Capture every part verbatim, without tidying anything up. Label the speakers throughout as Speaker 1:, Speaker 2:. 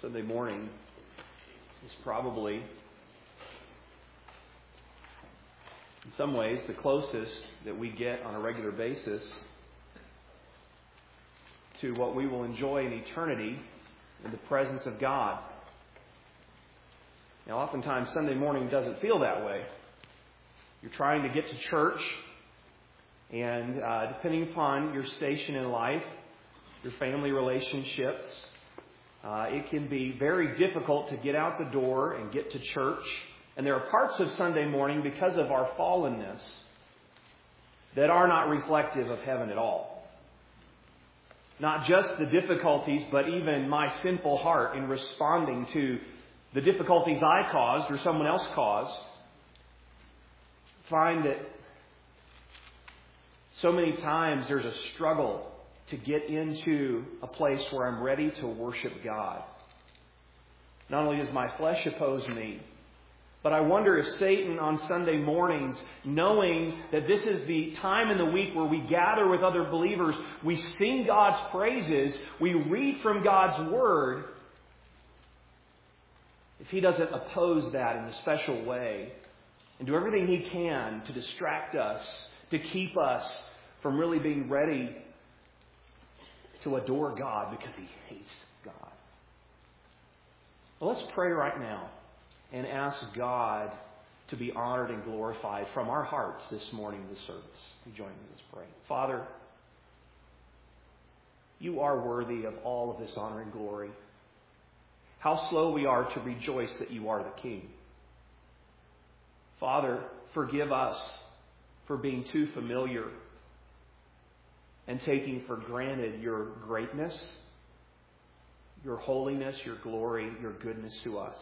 Speaker 1: Sunday morning is probably, in some ways, the closest that we get on a regular basis to what we will enjoy in eternity in the presence of God. Now, oftentimes Sunday morning doesn't feel that way. You're trying to get to church, and uh, depending upon your station in life, your family relationships, uh, it can be very difficult to get out the door and get to church. And there are parts of Sunday morning, because of our fallenness, that are not reflective of heaven at all. Not just the difficulties, but even my sinful heart in responding to the difficulties I caused or someone else caused. Find that so many times there's a struggle to get into a place where I'm ready to worship God. Not only does my flesh oppose me, but I wonder if Satan on Sunday mornings, knowing that this is the time in the week where we gather with other believers, we sing God's praises, we read from God's Word, if he doesn't oppose that in a special way and do everything he can to distract us, to keep us from really being ready to adore God because he hates God. Well, let's pray right now and ask God to be honored and glorified from our hearts this morning in the service. You join me, let's pray. Father, you are worthy of all of this honor and glory. How slow we are to rejoice that you are the King. Father, forgive us for being too familiar and taking for granted your greatness, your holiness, your glory, your goodness to us.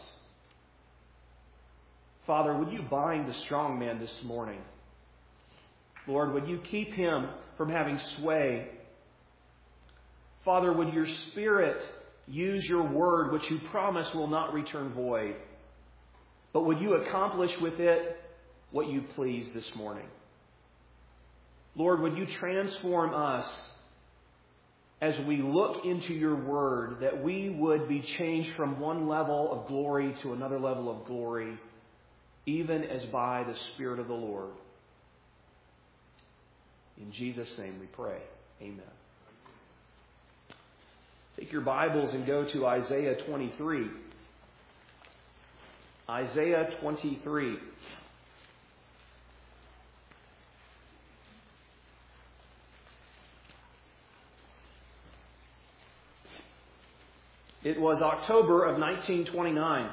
Speaker 1: Father, would you bind the strong man this morning? Lord, would you keep him from having sway? Father, would your Spirit use your word, which you promise will not return void, but would you accomplish with it what you please this morning? Lord, would you transform us as we look into your word, that we would be changed from one level of glory to another level of glory, even as by the Spirit of the Lord. In Jesus' name we pray. Amen. Take your Bibles and go to Isaiah twenty-three. Isaiah twenty-three. It was October of nineteen twenty-nine.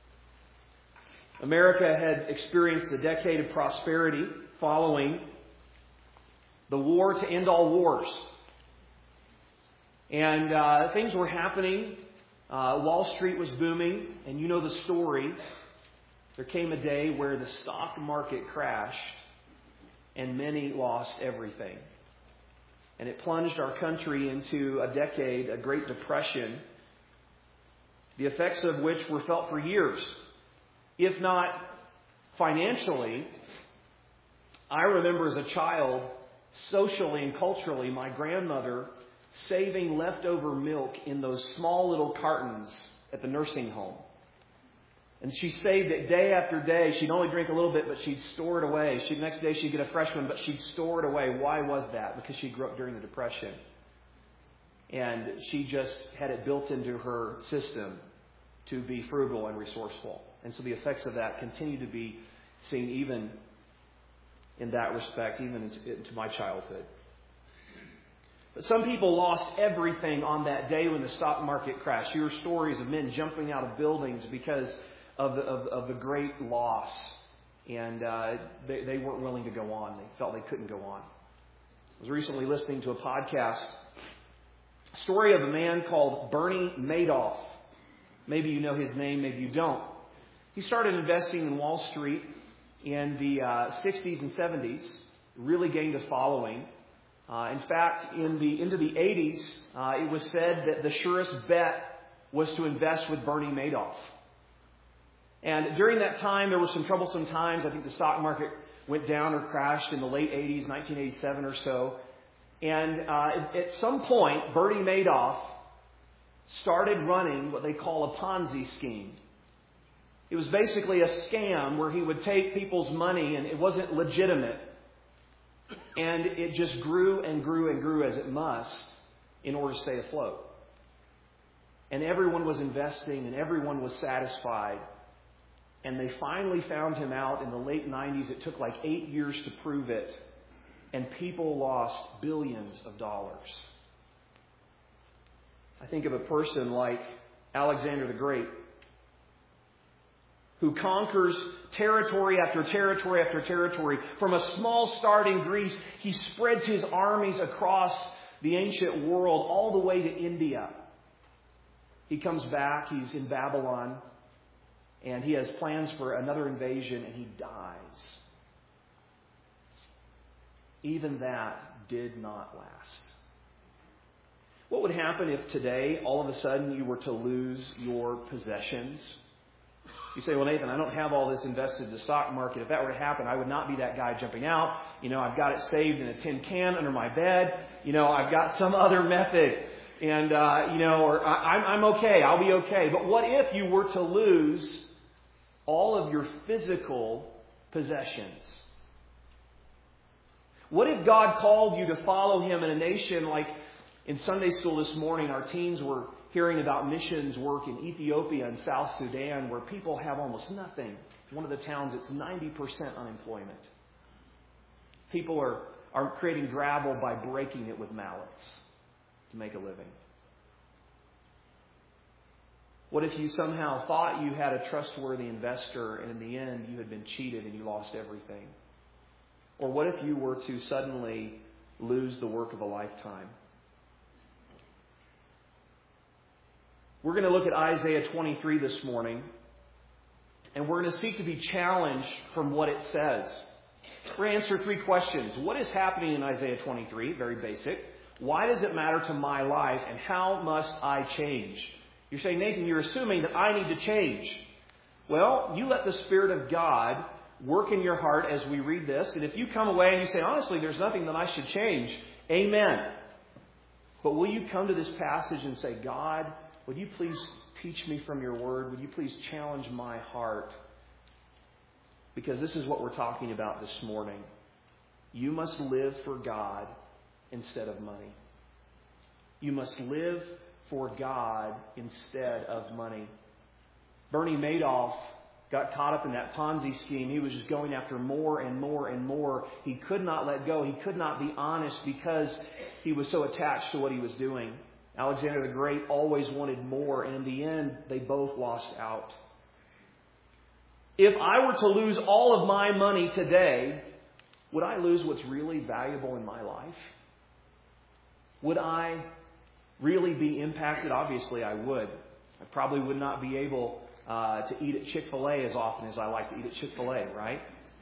Speaker 1: America had experienced a decade of prosperity following the war to end all wars. And uh, things were happening. Uh, Wall Street was booming. And you know the story. There came a day where the stock market crashed and many lost everything. And it plunged our country into a decade, a Great Depression, the effects of which were felt for years. If not financially, I remember as a child, socially and culturally, my grandmother saving leftover milk in those small little cartons at the nursing home. And she saved it day after day. She'd only drink a little bit, but she'd store it away. She, the next day she'd get a fresh one, but she'd store it away. Why was that? Because she grew up during the Depression. And she just had it built into her system to be frugal and resourceful. And so the effects of that continue to be seen even in that respect, even into, into my childhood. But some people lost everything on that day when the stock market crashed. You hear stories of men jumping out of buildings because of the, of, of the great loss. And uh, they, they weren't willing to go on. They felt they couldn't go on. I was recently listening to a podcast, a story of a man called Bernie Madoff. Maybe you know his name, maybe you don't. He started investing in Wall Street in the uh, sixties and seventies, really gained a following. Uh, in fact, in the into the eighties, uh, it was said that the surest bet was to invest with Bernie Madoff. And during that time, there were some troublesome times. I think the stock market went down or crashed in the late eighties, nineteen eighty-seven or so. And uh, at some point, Bernie Madoff started running what they call a Ponzi scheme. It was basically a scam where he would take people's money and it wasn't legitimate. And it just grew and grew and grew as it must in order to stay afloat. And everyone was investing and everyone was satisfied. And they finally found him out in the late nineties. It took like eight years to prove it. And people lost billions of dollars. I think of a person like Alexander the Great, who conquers territory after territory after territory. From a small start in Greece, he spreads his armies across the ancient world all the way to India. He comes back, he's in Babylon, and he has plans for another invasion, and he dies. Even that did not last. What would happen if today, all of a sudden, you were to lose your possessions? You say, well, Nathan, I don't have all this invested in the stock market. If that were to happen, I would not be that guy jumping out. You know, I've got it saved in a tin can under my bed. You know, I've got some other method. And, uh, you know, or I'm, I'm okay. I'll be okay. But what if you were to lose all of your physical possessions? What if God called you to follow Him in a nation like in Sunday school this morning, our teens were hearing about missions work in Ethiopia and South Sudan where people have almost nothing. One of the towns, it's ninety percent unemployment. People are, are creating gravel by breaking it with mallets to make a living. What if you somehow thought you had a trustworthy investor and in the end you had been cheated and you lost everything? Or what if you were to suddenly lose the work of a lifetime? We're going to look at Isaiah twenty-three this morning, and we're going to seek to be challenged from what it says. We're going to answer three questions. What is happening in Isaiah twenty-three? Very basic. Why does it matter to my life, and how must I change? You're saying, Nathan, you're assuming that I need to change. Well, you let the Spirit of God work in your heart as we read this, and if you come away and you say, honestly, there's nothing that I should change, amen. But will you come to this passage and say, God, would you please teach me from your word? Would you please challenge my heart? Because this is what we're talking about this morning. You must live for God instead of money. You must live for God instead of money. Bernie Madoff got caught up in that Ponzi scheme. He was just going after more and more and more. He could not let go. He could not be honest because he was so attached to what he was doing. Alexander the Great always wanted more, and in the end, they both lost out. If I were to lose all of my money today, would I lose what's really valuable in my life? Would I really be impacted? Obviously, I would. I probably would not be able uh, to eat at Chick-fil-A as often as I like to eat at Chick-fil-A, right?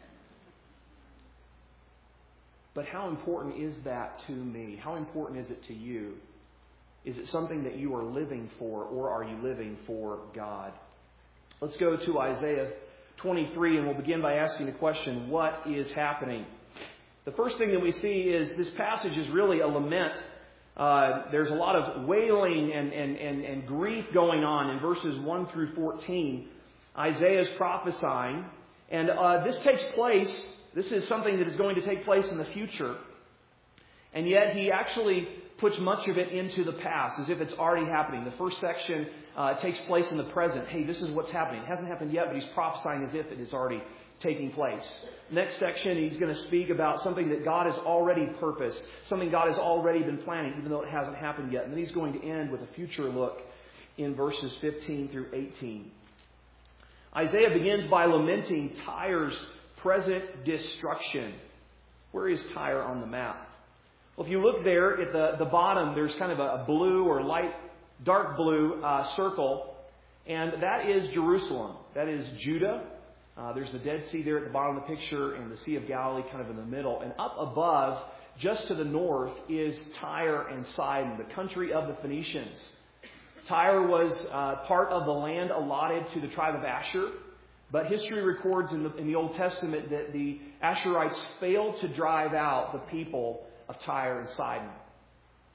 Speaker 1: But how important is that to me? How important is it to you? Is it something that you are living for, or are you living for God? Let's go to Isaiah twenty-three, and we'll begin by asking the question, what is happening? The first thing that we see is this passage is really a lament. Uh, there's a lot of wailing and, and, and, and grief going on in verses one through fourteen. Isaiah is prophesying, and uh, this takes place, this is something that is going to take place in the future, and yet he actually puts much of it into the past, as if it's already happening. The first section uh, takes place in the present. Hey, this is what's happening. It hasn't happened yet, but he's prophesying as if it is already taking place. Next section, he's going to speak about something that God has already purposed, something God has already been planning, even though it hasn't happened yet. And then he's going to end with a future look in verses fifteen through eighteen. Isaiah begins by lamenting Tyre's present destruction. Where is Tyre on the map? Well, if you look there at the, the bottom, there's kind of a, a blue or light, dark blue uh, circle, and that is Jerusalem. That is Judah. Uh, there's the Dead Sea there at the bottom of the picture, and the Sea of Galilee kind of in the middle. And up above, just to the north, is Tyre and Sidon, the country of the Phoenicians. Tyre was uh, part of the land allotted to the tribe of Asher, but history records in the, in the Old Testament that the Asherites failed to drive out the people of Tyre and Sidon.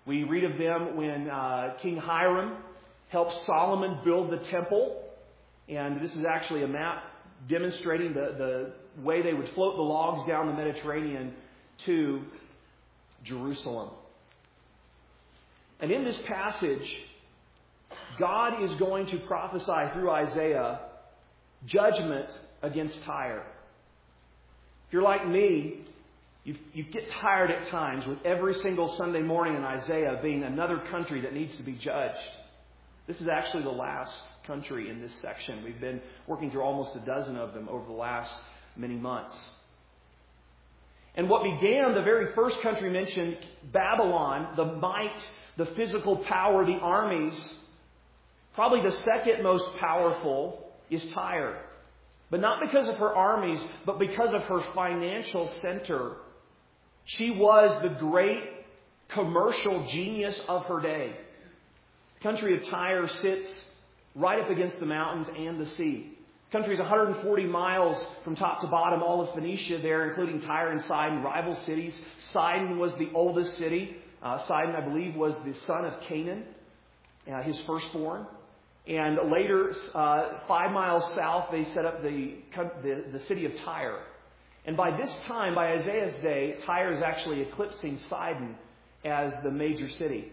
Speaker 1: We read of them when uh, King Hiram helped Solomon build the temple. And this is actually a map demonstrating the, the way they would float the logs down the Mediterranean to Jerusalem. And in this passage, God is going to prophesy through Isaiah judgment against Tyre. If you're like me, you, you get tired at times with every single Sunday morning in Isaiah being another country that needs to be judged. This is actually the last country in this section. We've been working through almost a dozen of them over the last many months. And what began, the very first country mentioned, Babylon, the might, the physical power, the armies, probably the second most powerful is Tyre. But not because of her armies, but because of her financial center. She was the great commercial genius of her day. The country of Tyre sits right up against the mountains and the sea. The country is one hundred forty miles from top to bottom, all of Phoenicia there, including Tyre and Sidon, rival cities. Sidon was the oldest city. Uh, Sidon, I believe, was the son of Canaan, uh, his firstborn. And later, uh, five miles south, they set up the, the, the city of Tyre. And by this time, by Isaiah's day, Tyre is actually eclipsing Sidon as the major city.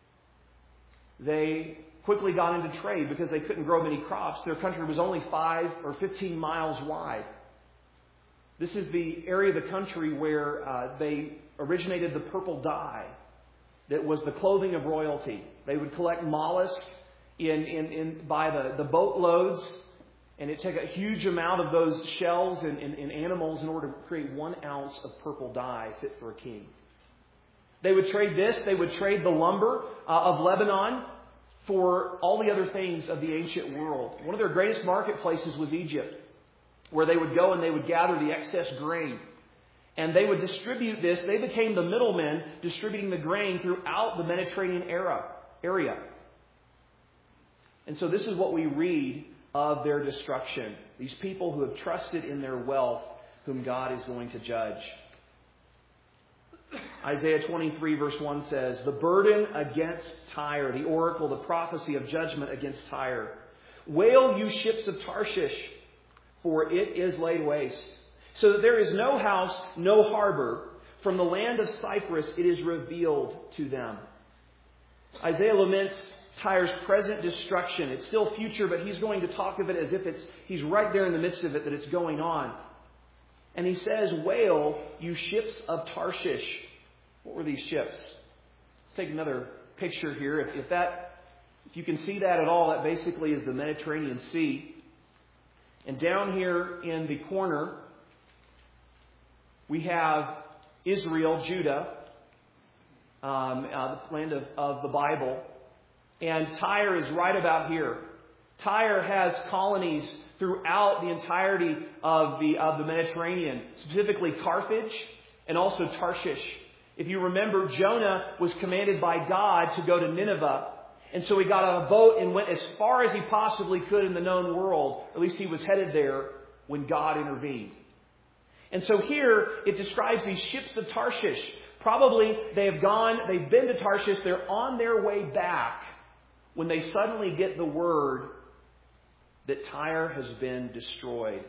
Speaker 1: They quickly got into trade because they couldn't grow many crops. Their country was only five or fifteen miles wide. This is the area of the country where uh, they originated the purple dye that was the clothing of royalty. They would collect mollusks in, in, in by the, the boatloads, and it took a huge amount of those shells and, and, and animals in order to create one ounce of purple dye fit for a king. They would trade this. They would trade the lumber uh, of Lebanon for all the other things of the ancient world. One of their greatest marketplaces was Egypt, where they would go and they would gather the excess grain. And they would distribute this. They became the middlemen distributing the grain throughout the Mediterranean era, area. And so this is what we read of their destruction. These people who have trusted in their wealth, whom God is going to judge. Isaiah twenty-three verse one says, "The burden against Tyre," the oracle, the prophecy of judgment against Tyre. "Wail, you ships of Tarshish, for it is laid waste, so that there is no house, no harbor. From the land of Cyprus it is revealed to them." Isaiah laments Tyre's present destruction. It's still future, but he's going to talk of it as if it's he's right there in the midst of it, that it's going on. And he says, "Wail, you ships of Tarshish." What were these ships? Let's take another picture here. If, if that, if you can see that at all, that basically is the Mediterranean Sea. And down here in the corner, we have Israel, Judah, um, uh, the land of, of the Bible. And Tyre is right about here. Tyre has colonies throughout the entirety of the of the Mediterranean, specifically Carthage and also Tarshish. If you remember, Jonah was commanded by God to go to Nineveh. And so he got on a boat and went as far as he possibly could in the known world. At least he was headed there when God intervened. And so here it describes these ships of Tarshish. Probably they have gone, they've been to Tarshish, they're on their way back when they suddenly get the word that Tyre has been destroyed.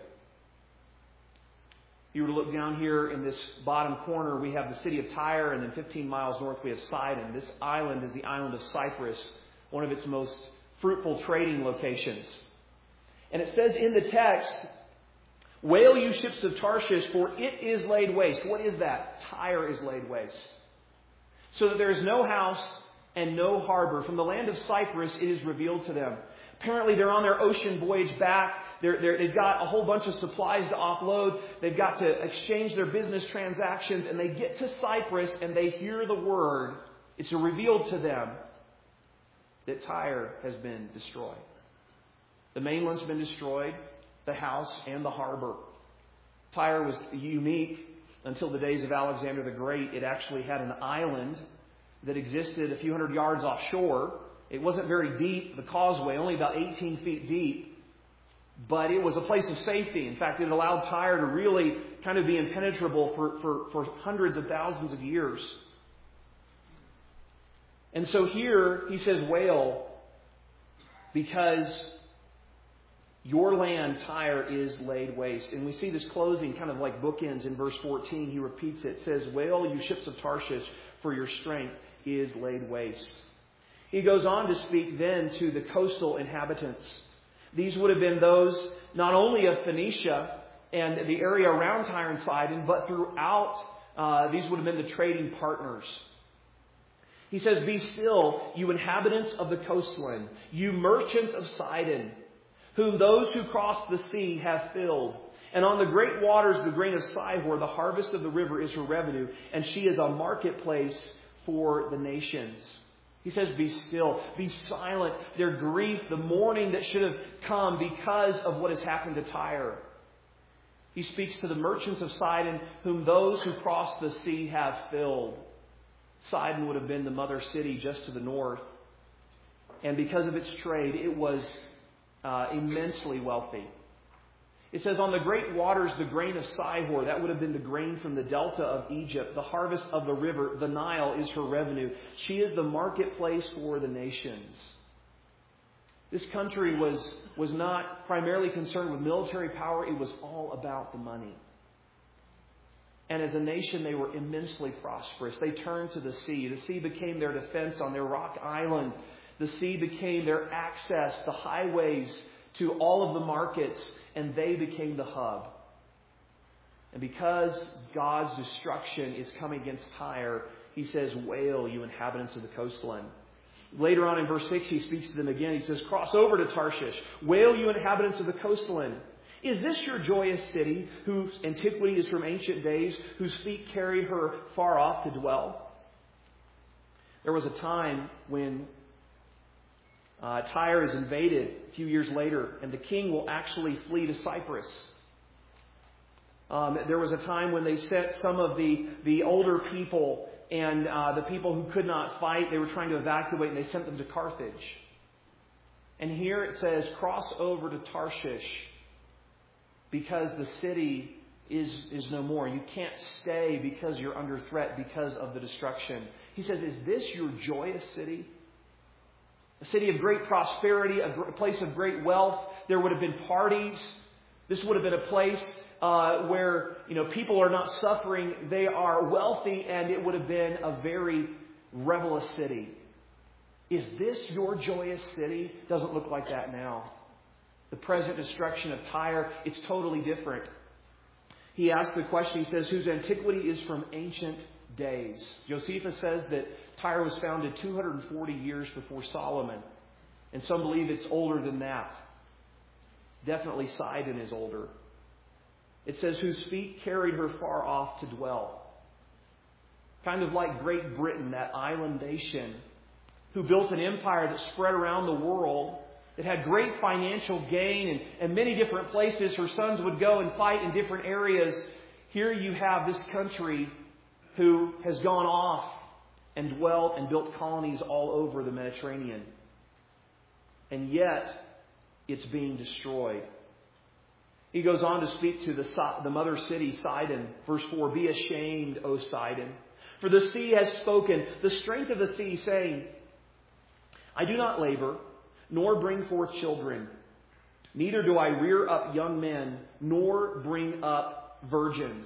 Speaker 1: If you were to look down here in this bottom corner, we have the city of Tyre, and then fifteen miles north we have Sidon. This island is the island of Cyprus, one of its most fruitful trading locations. And it says in the text, "Wail, you ships of Tarshish, for it is laid waste." What is that? Tyre is laid waste. "So that there is no house and no harbor. From the land of Cyprus it is revealed to them." Apparently they're on their ocean voyage back. They're, they're, they've got a whole bunch of supplies to offload. They've got to exchange their business transactions. And they get to Cyprus and they hear the word. It's revealed to them that Tyre has been destroyed. The mainland's been destroyed. The house and the harbor. Tyre was unique until the days of Alexander the Great. It actually had an island that existed a few hundred yards offshore. It wasn't very deep, the causeway, only about eighteen feet deep. But it was a place of safety. In fact, it allowed Tyre to really kind of be impenetrable for, for, for hundreds of thousands of years. And so here he says, wail, because your land, Tyre, is laid waste. And we see this closing kind of like bookends in verse fourteen. He repeats it. It says, wail, you ships of Tarshish, for your strength is laid waste. He goes on to speak then to the coastal inhabitants. These would have been those not only of Phoenicia and the area around Tyre and Sidon, but throughout, uh, these would have been the trading partners. He says, be still, you inhabitants of the coastland, you merchants of Sidon, whom those who cross the sea have filled. And on the great waters, the grain of Sihor, the harvest of the river, is her revenue, and she is a marketplace for the nations. He says, be still, be silent. Their grief, the mourning that should have come because of what has happened to Tyre. He speaks to the merchants of Sidon, whom those who cross the sea have filled. Sidon would have been the mother city just to the north. And because of its trade, it was uh, immensely wealthy. It says, on the great waters, the grain of Sihor, that would have been the grain from the delta of Egypt. The harvest of the river, the Nile, is her revenue. She is the marketplace for the nations. This country was, was not primarily concerned with military power. It was all about the money. And as a nation, they were immensely prosperous. They turned to the sea. The sea became their defense on their rock island. The sea became their access, the highways to all of the markets, and they became the hub. And because God's destruction is coming against Tyre, he says, wail, you inhabitants of the coastland. Later on in verse six, he speaks to them again. He says, cross over to Tarshish. Wail, you inhabitants of the coastland. Is this your joyous city, whose antiquity is from ancient days, whose feet carried her far off to dwell? There was a time when uh, Tyre is invaded a few years later, and the king will actually flee to Cyprus. Um, there was a time when they sent some of the, the older people and uh, the people who could not fight, they were trying to evacuate, and they sent them to Carthage. And here it says, cross over to Tarshish, because the city is, is no more. You can't stay because you're under threat because of the destruction. He says, is this your joyous city? A city of great prosperity, a place of great wealth. There would have been parties. This would have been a place uh, where, you know, people are not suffering. They are wealthy, and it would have been a very revelous city. Is this your joyous city? Doesn't look like that now. The present destruction of Tyre, it's totally different. He asks the question, he says, whose antiquity is from ancient days. Josephus says that Tyre was founded two hundred forty years before Solomon. And some believe it's older than that. Definitely Sidon is older. It says, whose feet carried her far off to dwell. Kind of like Great Britain, that island nation, who built an empire that spread around the world. It had great financial gain, and, and many different places her sons would go and fight in different areas. Here you have this country who has gone off and dwelt and built colonies all over the Mediterranean. And yet, it's being destroyed. He goes on to speak to the, the mother city, Sidon. Verse four, be ashamed, O Sidon, for the sea has spoken, the strength of the sea, saying, I do not labor, nor bring forth children. Neither do I rear up young men, nor bring up virgins.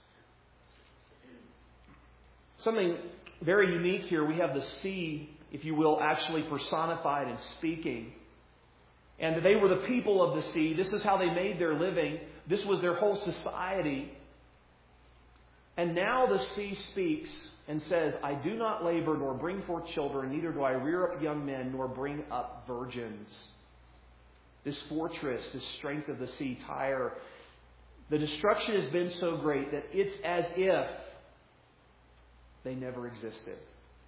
Speaker 1: Something very unique here. We have the sea, if you will, actually personified and speaking. And they were the people of the sea. This is how they made their living. This was their whole society. And now the sea speaks and says, I do not labor nor bring forth children, neither do I rear up young men nor bring up virgins. This fortress, this strength of the sea, Tyre, the destruction has been so great that it's as if they never existed.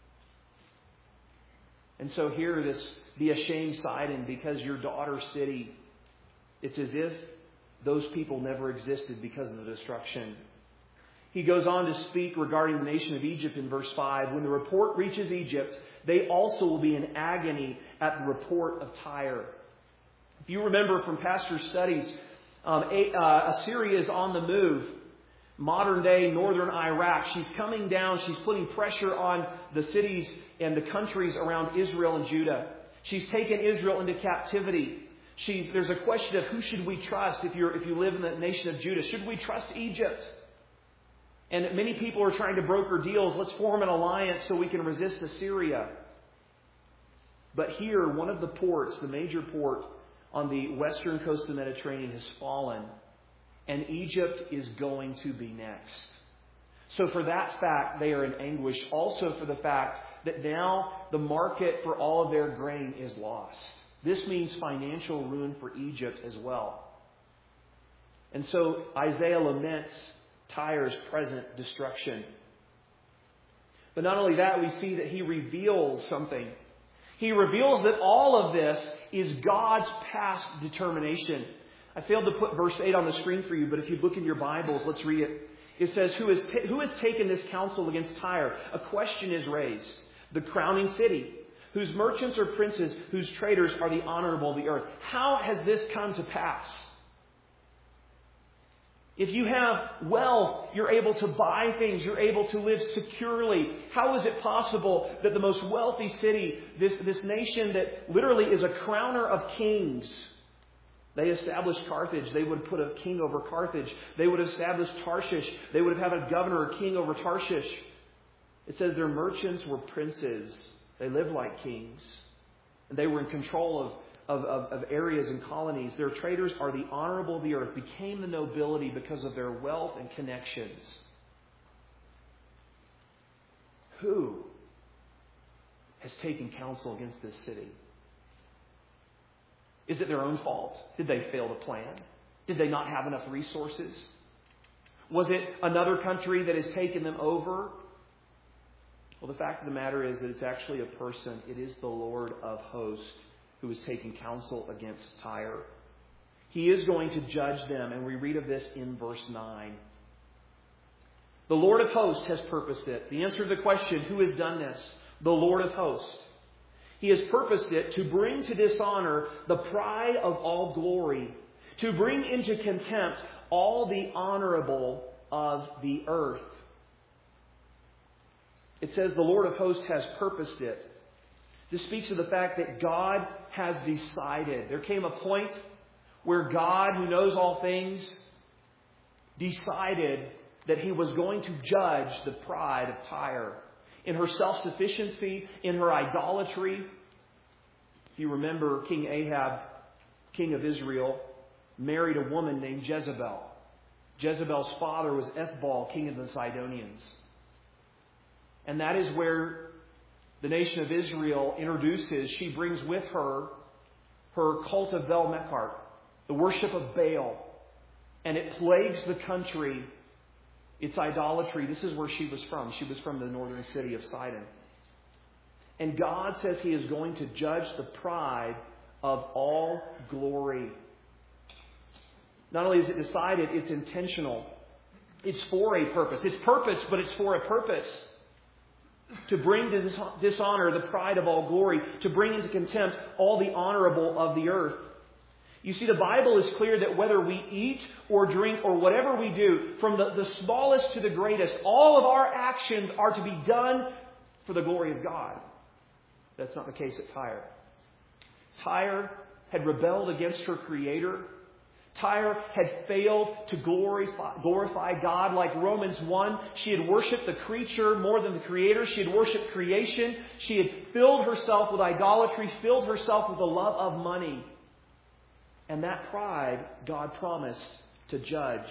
Speaker 1: And so here, this be ashamed, Sidon, because your daughter city, it's as if those people never existed because of the destruction. He goes on to speak regarding the nation of Egypt in verse five. When the report reaches Egypt, they also will be in agony at the report of Tyre. If you remember from pastor studies, um, uh, Assyria is on the move. modern day northern Iraq. She's coming down. She's putting pressure on the cities and the countries around Israel and Judah. She's taken Israel into captivity. She's, there's a question of who should we trust if you're if you live in the nation of Judah. Should we trust Egypt? And many people are trying to broker deals. Let's form an alliance so we can resist Assyria. But here, one of the ports, the major port on the western coast of the Mediterranean, has fallen. And Egypt is going to be next. So for that fact, they are in anguish. Also for the fact that now the market for all of their grain is lost. This means financial ruin for Egypt as well. And so Isaiah laments Tyre's present destruction. But not only that, we see that he reveals something. He reveals that all of this is God's past determination. I failed to put verse eight on the screen for you, but if you look in your Bibles, let's read it. It says, who has, who has taken this counsel against Tyre? A question is raised. The crowning city, whose merchants are princes, whose traders are the honorable of the earth. How has this come to pass? If you have wealth, you're able to buy things, you're able to live securely. How is it possible that the most wealthy city, this, this nation that literally is a crowner of kings, they established Carthage. They would put a king over Carthage. They would establish Tarshish. They would have had a governor or king over Tarshish. It says their merchants were princes. They lived like kings. And they were in control of Of, of, of areas and colonies. Their traders are the honorable of the earth, became the nobility because of their wealth and connections. Who has taken counsel against this city? Is it their own fault? Did they fail to plan? Did they not have enough resources? Was it another country that has taken them over? Well, the fact of the matter is that it's actually a person. It is the Lord of hosts who is taking counsel against Tyre. He is going to judge them, and we read of this in verse nine. The Lord of hosts has purposed it. The answer to the question, who has done this? The Lord of hosts. He has purposed it to bring to dishonor the pride of all glory, to bring into contempt all the honorable of the earth. It says the Lord of hosts has purposed it. This speaks of the fact that God has decided. There came a point where God, who knows all things, decided that He was going to judge the pride of Tyre. In her self-sufficiency, in her idolatry. If you remember, King Ahab, king of Israel, married a woman named Jezebel. Jezebel's father was Ethbaal, king of the Sidonians. And that is where the nation of Israel introduces, she brings with her her cult of Bel-Mekart, the worship of Baal. And it plagues the country, its idolatry. This is where she was from. She was from the northern city of Sidon. And God says He is going to judge the pride of all glory. Not only is it decided, it's intentional. It's for a purpose. It's purpose, but it's for a purpose. To bring to dishonor the pride of all glory. To bring into contempt all the honorable of the earth. You see, the Bible is clear that whether we eat or drink or whatever we do, from the, the smallest to the greatest, all of our actions are to be done for the glory of God. That's not the case at Tyre. Tyre had rebelled against her Creator. Tyre had failed to glorify, glorify God. Like Romans one, she had worshipped the creature more than the Creator. She had worshipped creation. She had filled herself with idolatry, filled herself with the love of money. And that pride, God promised to judge.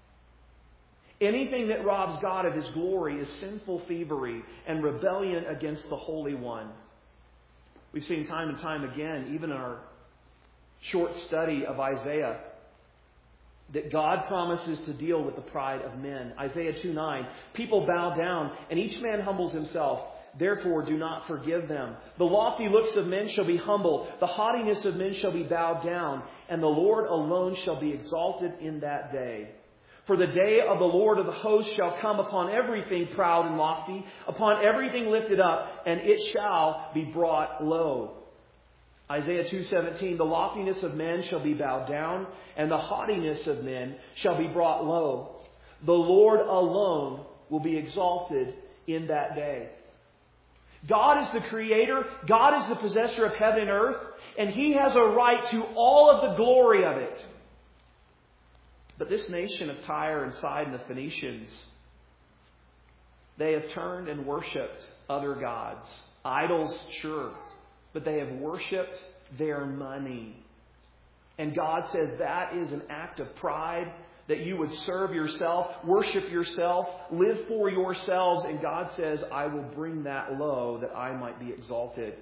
Speaker 1: Anything that robs God of His glory is sinful thievery and rebellion against the Holy One. We've seen time and time again, even in our short study of Isaiah, that God promises to deal with the pride of men. Isaiah two nine, people bow down and each man humbles himself. Therefore do not forgive them. The lofty looks of men shall be humbled. The haughtiness of men shall be bowed down. And the Lord alone shall be exalted in that day. For the day of the Lord of the hosts shall come upon everything proud and lofty, upon everything lifted up, and it shall be brought low. Isaiah two seventeen, the loftiness of men shall be bowed down, and the haughtiness of men shall be brought low. The Lord alone will be exalted in that day. God is the creator. God is the possessor of heaven and earth. And He has a right to all of the glory of it. But this nation of Tyre and Sidon, the Phoenicians, they have turned and worshipped other gods. Idols, sure. But they have worshipped their money. And God says that is an act of pride, that you would serve yourself, worship yourself, live for yourselves. And God says, I will bring that low that I might be exalted.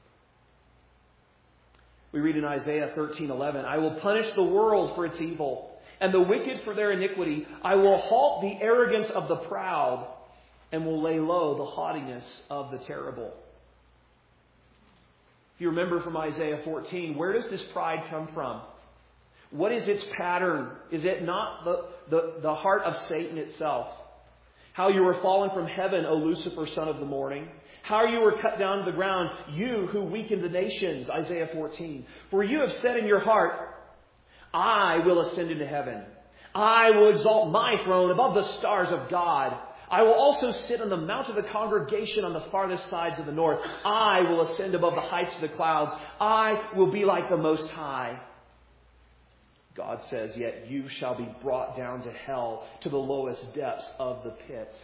Speaker 1: We read in Isaiah thirteen eleven, I will punish the world for its evil, and the wicked for their iniquity. I will halt the arrogance of the proud, and will lay low the haughtiness of the terrible. If you remember from Isaiah fourteen, where does this pride come from? What is its pattern? Is it not the, the, the heart of Satan itself? How you were fallen from heaven, O Lucifer, son of the morning. How you were cut down to the ground, you who weakened the nations, Isaiah fourteen. For you have said in your heart, I will ascend into heaven. I will exalt my throne above the stars of God. I will also sit on the mount of the congregation on the farthest sides of the north. I will ascend above the heights of the clouds. I will be like the Most High. God says, yet you shall be brought down to hell, to the lowest depths of the pit.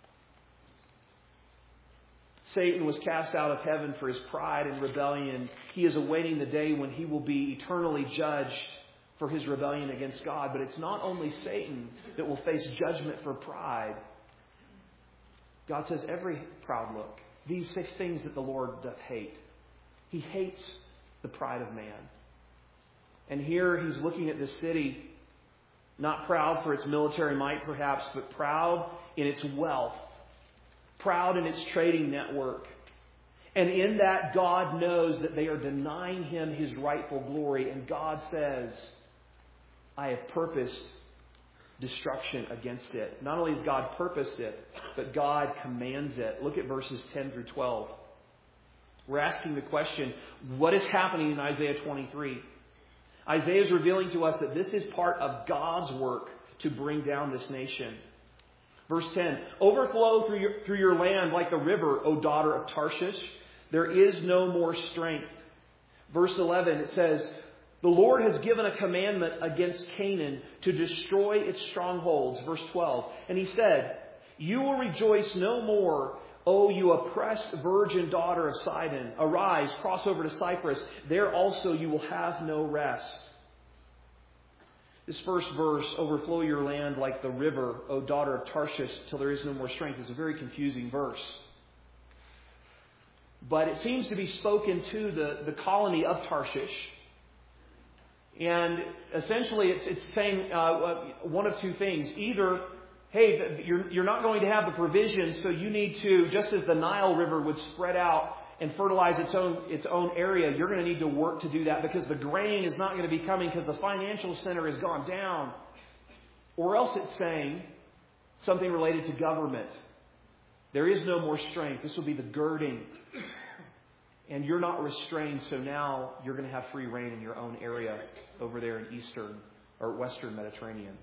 Speaker 1: Satan was cast out of heaven for his pride and rebellion. He is awaiting the day when he will be eternally judged for his rebellion against God. But it's not only Satan that will face judgment for pride. God says every proud look, these six things that the Lord doth hate. He hates the pride of man. And here He's looking at this city, not proud for its military might perhaps, but proud in its wealth, proud in its trading network. And in that, God knows that they are denying Him His rightful glory. And God says, I have purposed destruction against it. Not only has God purposed it, but God commands it. Look at verses ten through twelve. We're asking the question, what is happening in Isaiah twenty-three? Isaiah is revealing to us that this is part of God's work to bring down this nation. Verse ten, overflow through your, through your land like the river, O daughter of Tarshish. There is no more strength. Verse eleven, it says, the Lord has given a commandment against Canaan to destroy its strongholds. Verse twelve, and He said, you will rejoice no more, O you oppressed virgin daughter of Sidon. Arise, cross over to Cyprus. There also you will have no rest. This first verse, overflow your land like the river, O daughter of Tarshish, till there is no more strength, is a very confusing verse. But it seems to be spoken to the, the colony of Tarshish. And essentially it's, it's saying uh, one of two things. Either, hey, you're, you're not going to have the provisions, so you need to, just as the Nile River would spread out and fertilize its own its own area, you're going to need to work to do that because the grain is not going to be coming because the financial center has gone down. Or else it's saying something related to government. There is no more strength. This will be the girding. And you're not restrained, so now you're going to have free reign in your own area over there in Eastern or Western Mediterranean.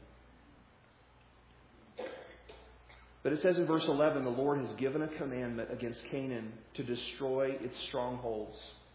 Speaker 1: But it says in verse eleven, the Lord has given a commandment against Canaan to destroy its strongholds.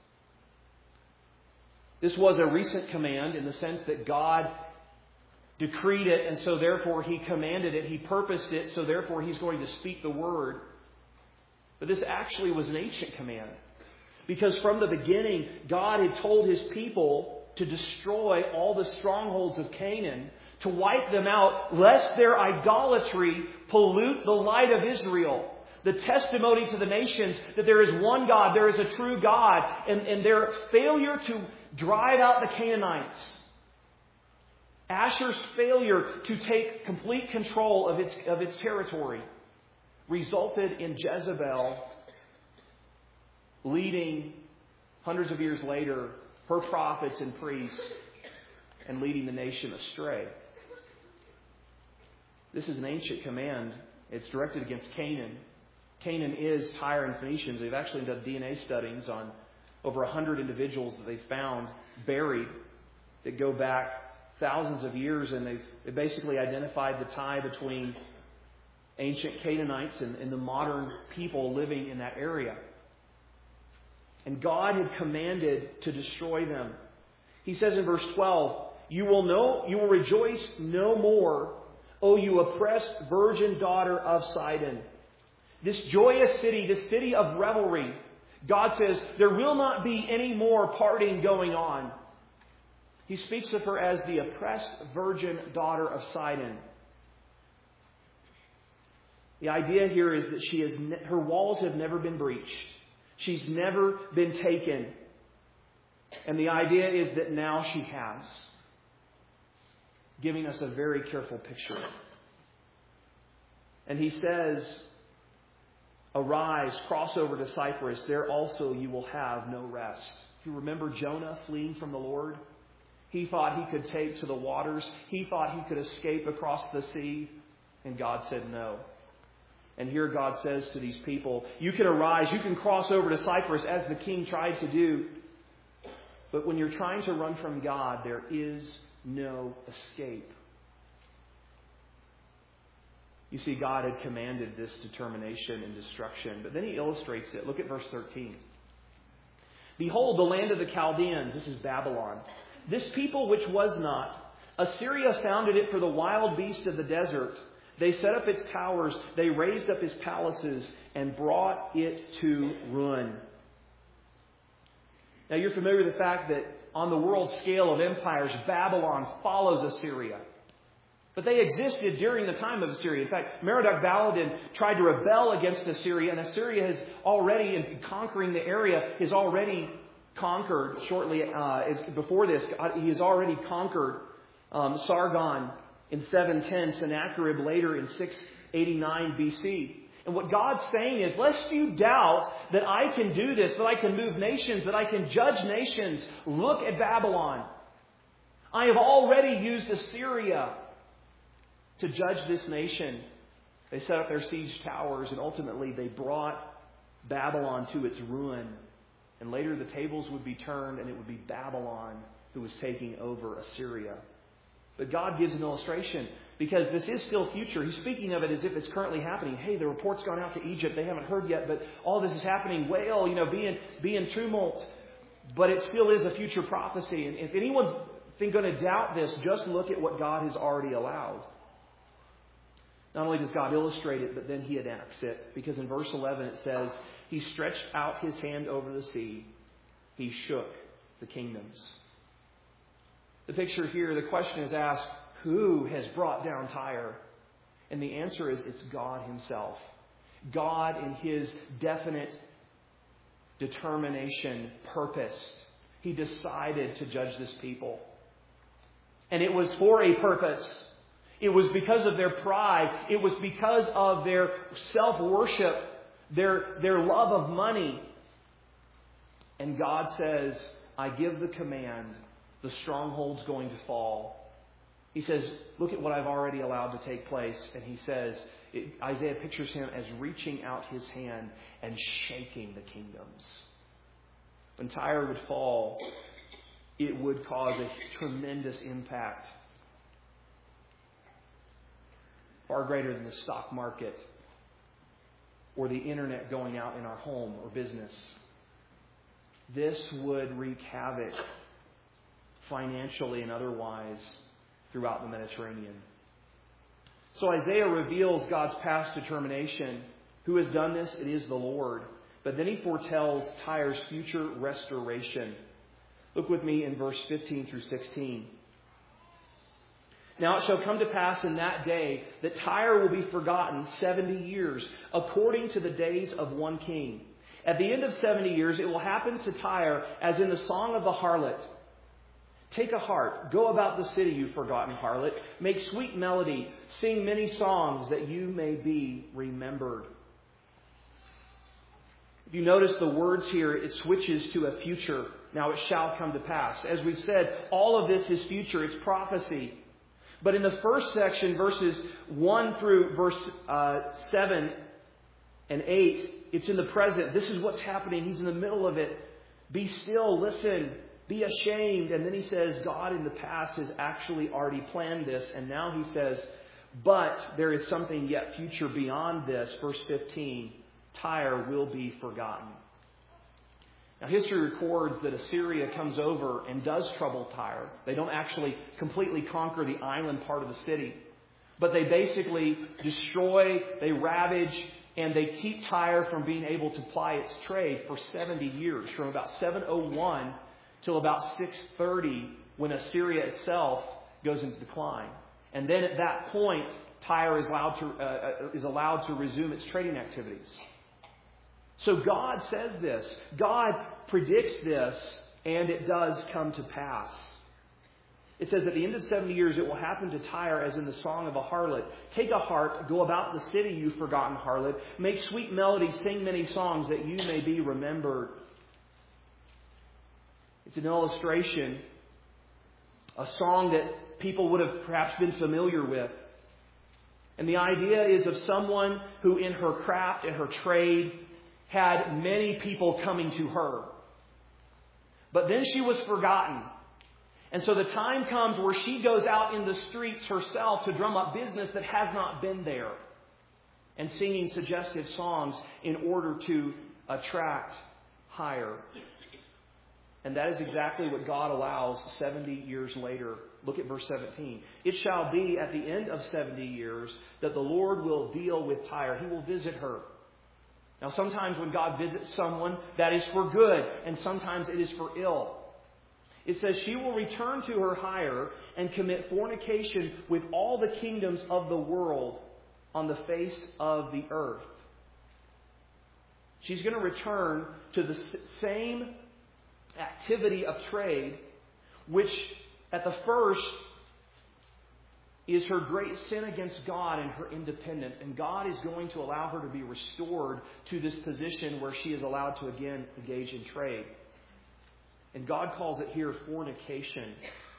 Speaker 1: This was a recent command in the sense that God decreed it, and so therefore He commanded it. He purposed it, so therefore He's going to speak the word. But this actually was an ancient command. Because from the beginning, God had told His people to destroy all the strongholds of Canaan, to wipe them out, lest their idolatry pollute the light of Israel. The testimony to the nations that there is one God, there is a true God, and, and their failure to drive out the Canaanites. Asher's failure to take complete control of its, of its territory resulted in Jezebel leading, hundreds of years later, her prophets and priests and leading the nation astray. This is an ancient command. It's directed against Canaan. Canaan is Tyre and Phoenicians. They've actually done D N A studies on over one hundred individuals that they've found buried that go back thousands of years, and they've, they basically identified the tie between ancient Canaanites and, and the modern people living in that area. And God had commanded to destroy them. He says in verse twelve, You will know, you will rejoice no more, O you oppressed virgin daughter of Sidon. This joyous city, this city of revelry, God says there will not be any more partying going on. He speaks of her as the oppressed virgin daughter of Sidon. The idea here is that she has ne- her walls have never been breached. She's never been taken. And the idea is that now she has. Giving us a very careful picture. And he says, Arise, cross over to Cyprus. There also you will have no rest. If you remember Jonah fleeing from the Lord, he thought he could take to the waters. He thought he could escape across the sea. And God said no. And here God says to these people, you can arise, you can cross over to Cyprus as the king tried to do. But when you're trying to run from God, there is no escape. You see, God had commanded this determination and destruction. But then he illustrates it. Look at verse thirteen. Behold, the land of the Chaldeans. This is Babylon. This people which was not. Assyria founded it for the wild beast of the desert. They set up its towers. They raised up its palaces and brought it to ruin. Now you're familiar with the fact that on the world scale of empires, Babylon follows Assyria. But they existed during the time of Assyria. In fact, Merodach-Baladan tried to rebel against Assyria, and Assyria has already, in conquering the area, has already conquered, shortly uh, is, before this, he has already conquered um, Sargon in seven ten, Sennacherib later in six eighty-nine B C. And what God's saying is, lest you doubt that I can do this, that I can move nations, that I can judge nations, look at Babylon. I have already used Assyria to judge this nation. They set up their siege towers, and ultimately they brought Babylon to its ruin. And later the tables would be turned, and it would be Babylon who was taking over Assyria. But God gives an illustration, because this is still future. He's speaking of it as if it's currently happening. Hey, the report's gone out to Egypt. They haven't heard yet, but all this is happening. Wail, you know, be in, be in tumult. But it still is a future prophecy. And if anyone's going to doubt this, just look at what God has already allowed. Not only does God illustrate it, but then He enacts it. Because in verse eleven it says, He stretched out His hand over the sea. He shook the kingdoms. The picture here, the question is asked, who has brought down Tyre? And the answer is, it's God Himself. God in His definite determination, purposed. He decided to judge this people. And it was for a purpose. It was because of their pride. It was because of their self-worship, their, their love of money. And God says, I give the command. The stronghold's going to fall. He says, look at what I've already allowed to take place. And he says, it, Isaiah pictures him as reaching out his hand and shaking the kingdoms. When Tyre would fall, it would cause a tremendous impact. Far greater than the stock market or the internet going out in our home or business. This would wreak havoc financially and otherwise throughout the Mediterranean. So Isaiah reveals God's past determination. Who has done this? It is the Lord. But then he foretells Tyre's future restoration. Look with me in verse fifteen through sixteen. Now it shall come to pass in that day that Tyre will be forgotten seventy years, according to the days of one king. At the end of seventy years, it will happen to Tyre as in the song of the harlot. Take a harp, go about the city, you forgotten harlot. Make sweet melody, sing many songs that you may be remembered. If you notice the words here, it switches to a future. Now it shall come to pass. As we've said, all of this is future. It's prophecy. But in the first section, verses one through verse uh, seven and eight, it's in the present. This is what's happening. He's in the middle of it. Be still, listen. Be ashamed. And then he says God in the past has actually already planned this. And now he says, but there is something yet future beyond this. Verse fifteen, Tyre will be forgotten. Now, history records that Assyria comes over and does trouble Tyre. They don't actually completely conquer the island part of the city. But they basically destroy, they ravage, and they keep Tyre from being able to ply its trade for seventy years. From about seven oh one till about six thirty, when Assyria itself goes into decline. And then at that point, Tyre is allowed to, uh, is allowed to resume its trading activities. So God says this. God predicts this, and it does come to pass. It says, at the end of seventy years, it will happen to Tyre as in the song of a harlot. Take a harp, go about the city, you forgotten harlot. Make sweet melodies, sing many songs, that you may be remembered. It's an illustration, a song that people would have perhaps been familiar with. And the idea is of someone who in her craft and her trade had many people coming to her. But then she was forgotten. And so the time comes where she goes out in the streets herself to drum up business that has not been there. And singing suggestive songs in order to attract hire. And that is exactly what God allows seventy years later. Look at verse seventeen. It shall be at the end of seventy years that the Lord will deal with Tyre. He will visit her. Now, sometimes when God visits someone, that is for good, and sometimes it is for ill. It says she will return to her hire and commit fornication with all the kingdoms of the world on the face of the earth. She's going to return to the same activity of trade, which at the first is her great sin against God and her independence. And God is going to allow her to be restored to this position where she is allowed to again engage in trade. And God calls it here fornication.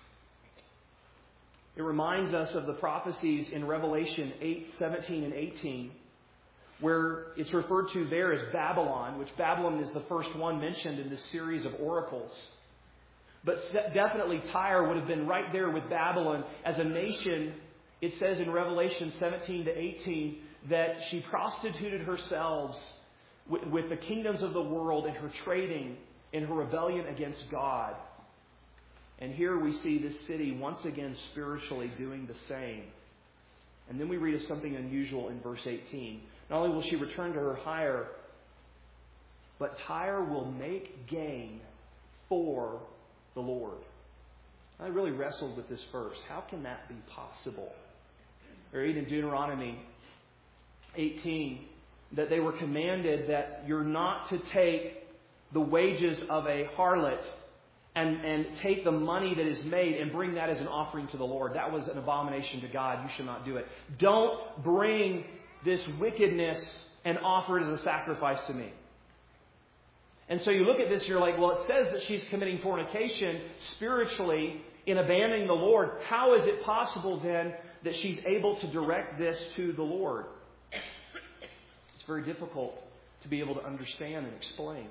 Speaker 1: It reminds us of the prophecies in Revelation eight, seventeen and eighteen, where it's referred to there as Babylon, which Babylon is the first one mentioned in this series of oracles. But definitely Tyre would have been right there with Babylon as a nation. It says in Revelation seventeen to eighteen that she prostituted herself with, with the kingdoms of the world in her trading, in her rebellion against God. And here we see this city once again spiritually doing the same. And then we read of something unusual in verse eighteen. Not only will she return to her hire, but Tyre will make gain for the Lord. I really wrestled with this verse. How can that be possible? We read in Deuteronomy eighteen that they were commanded that you're not to take the wages of a harlot and, and take the money that is made and bring that as an offering to the Lord. That was an abomination to God. You should not do it. Don't bring this wickedness and offer it as a sacrifice to me. And so you look at this and you're like, well, it says that she's committing fornication spiritually in abandoning the Lord. How is it possible then that she's able to direct this to the Lord? It's very difficult to be able to understand and explain.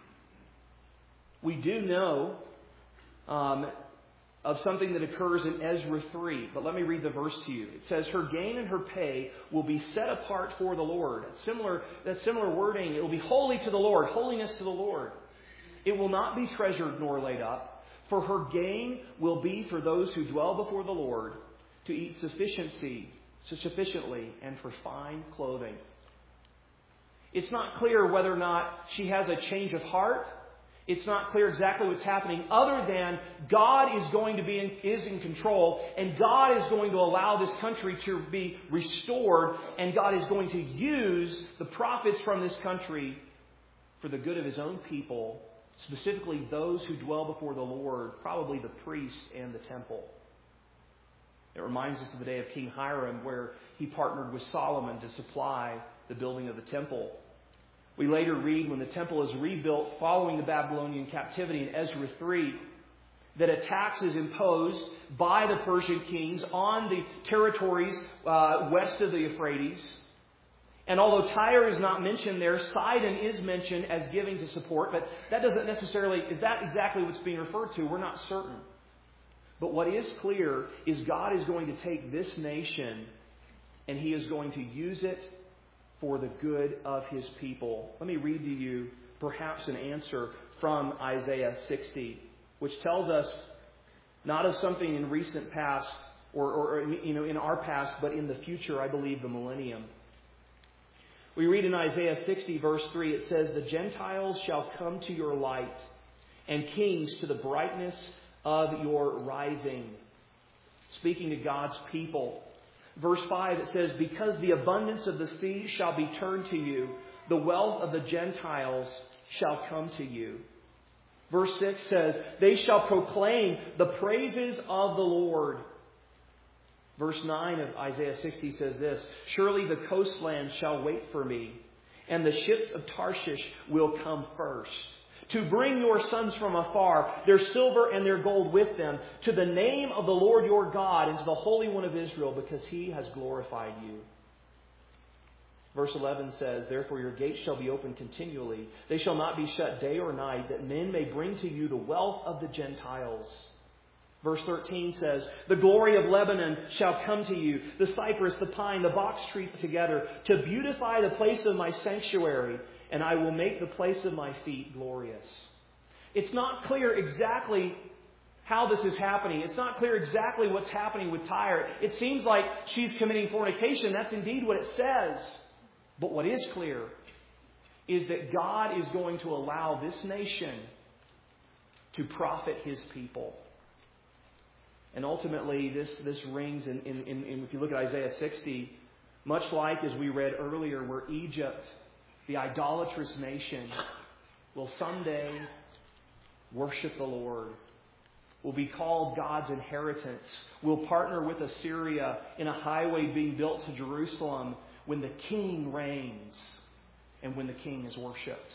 Speaker 1: We do know um, of something that occurs in Ezra three. But let me read the verse to you. It says, her gain and her pay will be set apart for the Lord. Similar, that similar wording, it will be holy to the Lord, holiness to the Lord. It will not be treasured nor laid up, for her gain will be for those who dwell before the Lord, to eat sufficiency, sufficiently, and for fine clothing. It's not clear whether or not she has a change of heart. It's not clear exactly what's happening, other than God is going to be in, is in control, and God is going to allow this country to be restored, and God is going to use the profits from this country for the good of His own people, specifically those who dwell before the Lord, probably the priests and the temple. It reminds us of the day of King Hiram, where he partnered with Solomon to supply the building of the temple. We later read when the temple is rebuilt following the Babylonian captivity in Ezra three, that a tax is imposed by the Persian kings on the territories uh, west of the Euphrates. And although Tyre is not mentioned there, Sidon is mentioned as giving to support. But that doesn't necessarily, is that exactly what's being referred to? We're not certain. But what is clear is God is going to take this nation and He is going to use it for the good of His people. Let me read to you perhaps an answer from Isaiah sixty, which tells us not of something in recent past or, or you know in our past, but in the future, I believe, the millennium. We read in Isaiah sixty, verse three, it says, "The Gentiles shall come to your light, and kings to the brightness of your rising." Speaking to God's people. Verse five, it says, "Because the abundance of the sea shall be turned to you, the wealth of the Gentiles shall come to you." Verse six says, "They shall proclaim the praises of the Lord." Verse nine of Isaiah sixty says this, "Surely the coastland shall wait for me, and the ships of Tarshish will come first, to bring your sons from afar, their silver and their gold with them, to the name of the Lord your God, and to the Holy One of Israel, because He has glorified you." Verse eleven says, "Therefore your gates shall be open continually. They shall not be shut day or night, that men may bring to you the wealth of the Gentiles." Verse thirteen says, "The glory of Lebanon shall come to you, the cypress, the pine, the box tree together, to beautify the place of my sanctuary, and I will make the place of my feet glorious." It's not clear exactly how this is happening. It's not clear exactly what's happening with Tyre. It seems like she's committing fornication. That's indeed what it says. But what is clear is that God is going to allow this nation to profit His people. And ultimately, this, this rings, in, in, in, in, if you look at Isaiah sixty, much like as we read earlier, where Egypt, the idolatrous nation, will someday worship the Lord, will be called God's inheritance, will partner with Assyria in a highway being built to Jerusalem when the King reigns and when the King is worshipped.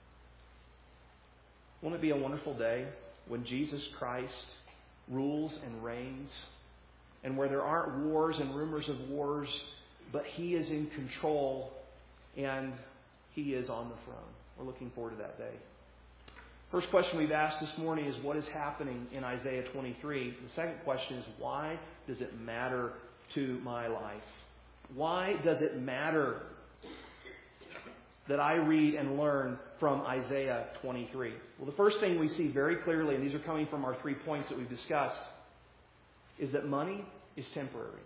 Speaker 1: Won't it be a wonderful day when Jesus Christ rules and reigns, and where there aren't wars and rumors of wars, but He is in control and He is on the throne? We're looking forward to that day. First question we've asked this morning is, what is happening in Isaiah twenty-three? The second question is, why does it matter to my life? Why does it matter that I read and learn from Isaiah twenty-three? Well, the first thing we see very clearly, and these are coming from our three points that we've discussed, is that money is temporary.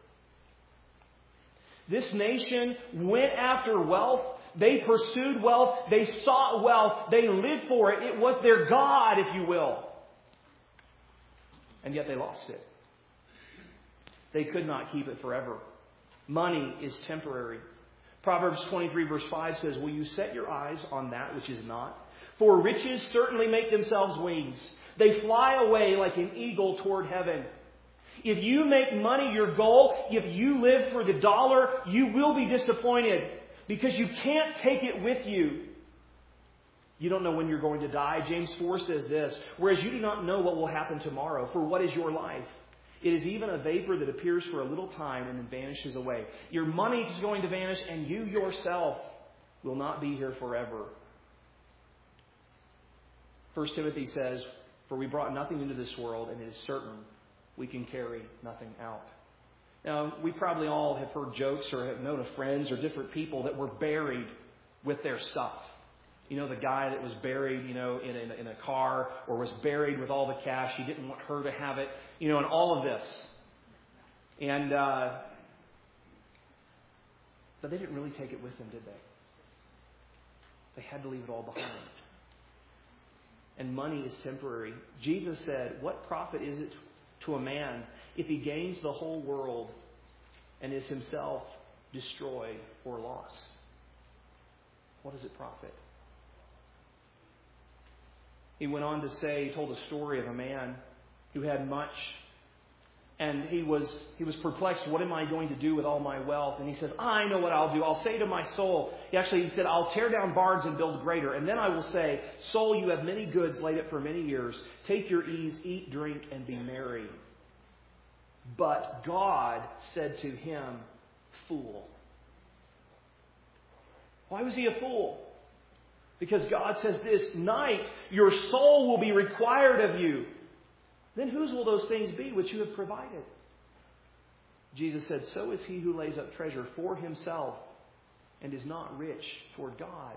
Speaker 1: This nation went after wealth. They pursued wealth. They sought wealth. They lived for it. It was their God, if you will. And yet they lost it. They could not keep it forever. Money is temporary. Proverbs twenty-three verse five says, "Will you set your eyes on that which is not? For riches certainly make themselves wings. They fly away like an eagle toward heaven." If you make money your goal, if you live for the dollar, you will be disappointed, because you can't take it with you. You don't know when you're going to die. James four says this, "Whereas you do not know what will happen tomorrow, for what is your life? It is even a vapor that appears for a little time and then vanishes away." Your money is going to vanish, and you yourself will not be here forever. First Timothy says, "For we brought nothing into this world, and it is certain we can carry nothing out." Now, we probably all have heard jokes or have known of friends or different people that were buried with their stuff. You know, the guy that was buried, you know, in a, in a car, or was buried with all the cash. He didn't want her to have it, you know, and all of this. And, uh, but they didn't really take it with them, did they? They had to leave it all behind. And money is temporary. Jesus said, "What profit is it to a man if he gains the whole world and is himself destroyed or lost?" What does it profit? He went on to say, he told a story of a man who had much, and he was he was perplexed. What am I going to do with all my wealth? And he says, "I know what I'll do. I'll say to my soul," he actually he said, "I'll tear down barns and build greater. And then I will say, soul, you have many goods laid up for many years. Take your ease, eat, drink, and be merry." But God said to him, "Fool, Why was he a fool? Because God says this night your soul will be required of you. Then whose will those things be which you have provided? Jesus said, so is he who lays up treasure for himself and is not rich toward God.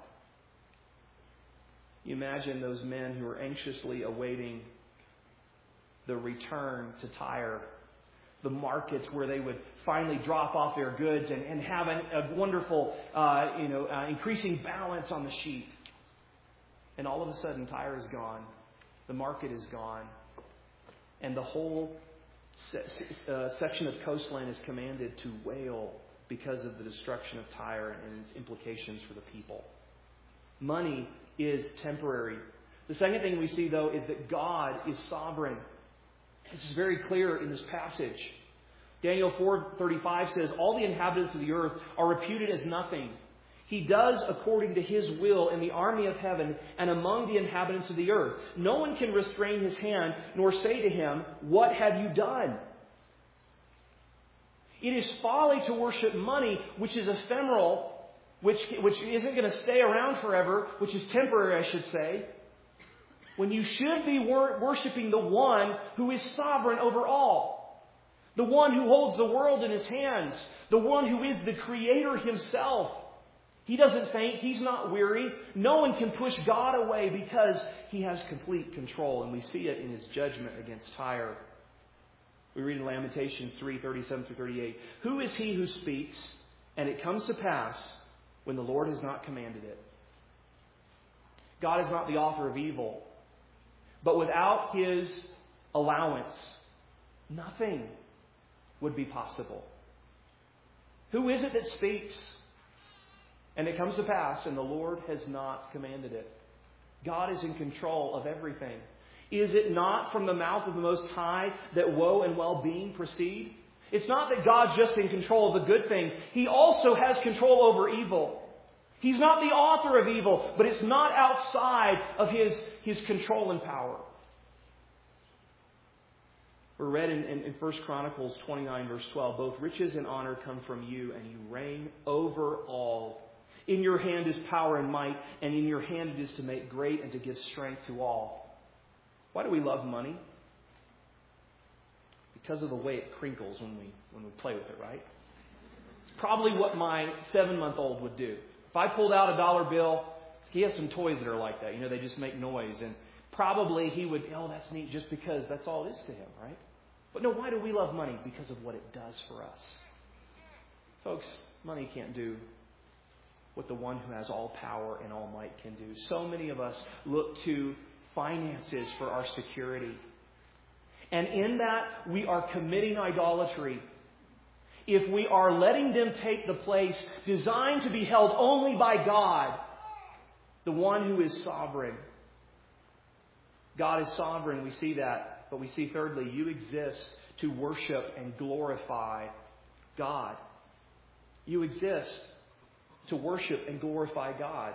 Speaker 1: You imagine those men who are anxiously awaiting the return to Tyre, the markets where they would finally drop off their goods and, and have a, a wonderful, uh, you know, uh, increasing balance on the sheet. And all of a sudden, Tyre is gone. The market is gone. And the whole se- uh, section of coastland is commanded to wail because of the destruction of Tyre and its implications for the people. Money is temporary. The second thing we see, though, is that God is sovereign. This is very clear in this passage. Daniel four thirty-five says, all the inhabitants of the earth are reputed as nothing. He does according to His will in the army of heaven and among the inhabitants of the earth. No one can restrain His hand nor say to Him, what have you done? It is folly to worship money, which is ephemeral, which, which isn't going to stay around forever, which is temporary, I should say, when you should be wor- worshiping the one who is sovereign over all. The one who holds the world in His hands. The one who is the Creator Himself. He doesn't faint. He's not weary. No one can push God away because He has complete control. And we see it in His judgment against Tyre. We read in Lamentations three thirty-seven through thirty-eight. Who is he who speaks, and it comes to pass when the Lord has not commanded it? God is not the author of evil. But without His allowance, nothing would be possible. Who is it that speaks? And it comes to pass, and the Lord has not commanded it. God is in control of everything. Is it not from the mouth of the Most High that woe and well-being proceed? It's not that God's just in control of the good things. He also has control over evil. He's not the author of evil, but it's not outside of His, his control and power. We're read in, in, in First Chronicles twenty-nine, verse twelve, both riches and honor come from you, and you reign over all. In your hand is power and might, and in your hand it is to make great and to give strength to all. Why do we love money? Because of the way it crinkles when we when we play with it, right? It's probably what my seven-month-old would do. If I pulled out a dollar bill, he has some toys that are like that. You know, they just make noise. And probably he would, oh, that's neat, just because that's all it is to him, right? But no, why do we love money? Because of what it does for us. Folks, money can't do what the one who has all power and all might can do. So many of us look to finances for our security. And in that, we are committing idolatry. If we are letting them take the place designed to be held only by God, the one who is sovereign. God is sovereign, we see that. But we see thirdly, you exist to worship and glorify God. You exist to worship and glorify God.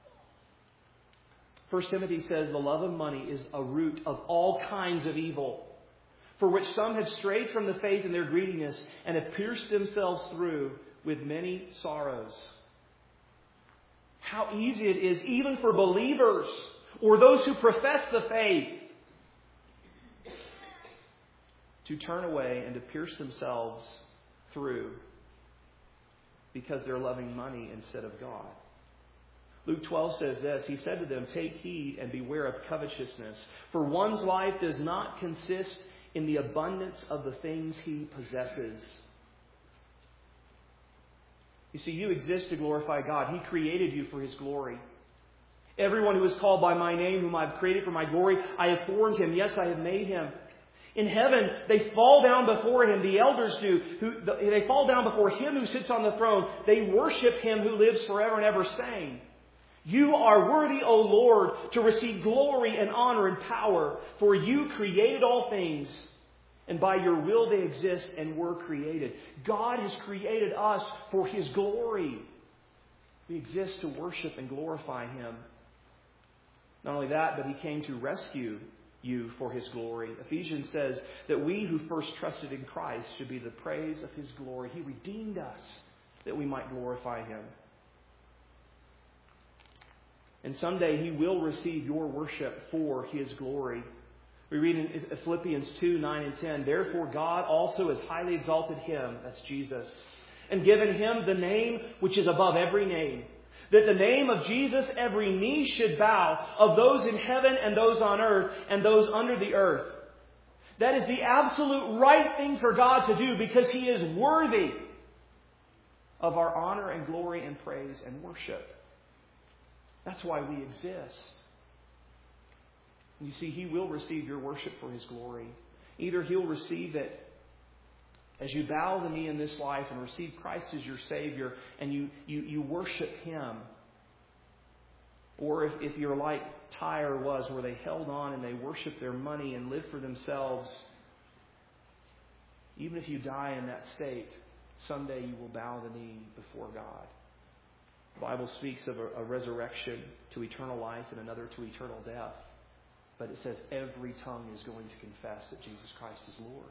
Speaker 1: First Timothy says the love of money is a root of all kinds of evil, for which some have strayed from the faith in their greediness and have pierced themselves through with many sorrows. How easy it is, even for believers or those who profess the faith, to turn away and to pierce themselves through because they're loving money instead of God. Luke twelve says this, He said to them, take heed and beware of covetousness, for one's life does not consist in the abundance of the things he possesses. You see, you exist to glorify God. He created you for His glory. Everyone who is called by my name, whom I have created for my glory, I have formed him. Yes, I have made him. In heaven, they fall down before Him. The elders do. Who, they fall down before Him who sits on the throne. They worship Him who lives forever and ever, saying, you are worthy, O Lord, to receive glory and honor and power, for you created all things, and by your will they exist and were created. God has created us for His glory. We exist to worship and glorify Him. Not only that, but He came to rescue you for His glory. Ephesians says that we who first trusted in Christ should be the praise of His glory. He redeemed us that we might glorify Him. And someday He will receive your worship for His glory. We read in Philippians two, nine and ten, therefore God also has highly exalted Him, that's Jesus, and given Him the name which is above every name, that the name of Jesus every knee should bow, of those in heaven and those on earth and those under the earth. That is the absolute right thing for God to do because He is worthy of our honor and glory and praise and worship. That's why we exist. You see, He will receive your worship for His glory. Either He'll receive it as you bow the knee in this life and receive Christ as your Savior and you, you, you worship Him. Or if, if you're like Tyre was, where they held on and they worshiped their money and lived for themselves, even if you die in that state, someday you will bow the knee before God. The Bible speaks of a, a resurrection to eternal life and another to eternal death. But it says every tongue is going to confess that Jesus Christ is Lord.